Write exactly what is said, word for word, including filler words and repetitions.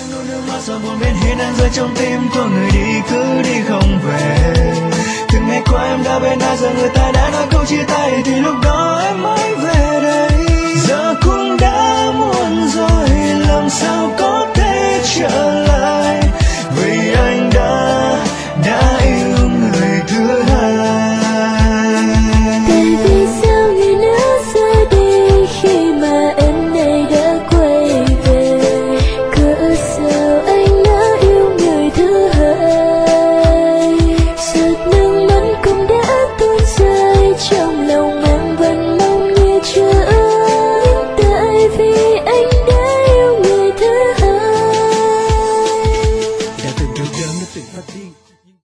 đang nuốt nước mắt giọt buồn bên hiên đang rơi trong tim của người đi cứ đi không về. Từng ngày qua em đã bên ai giờ người ta đã nói câu chia tay thì lúc đó em mới về đây.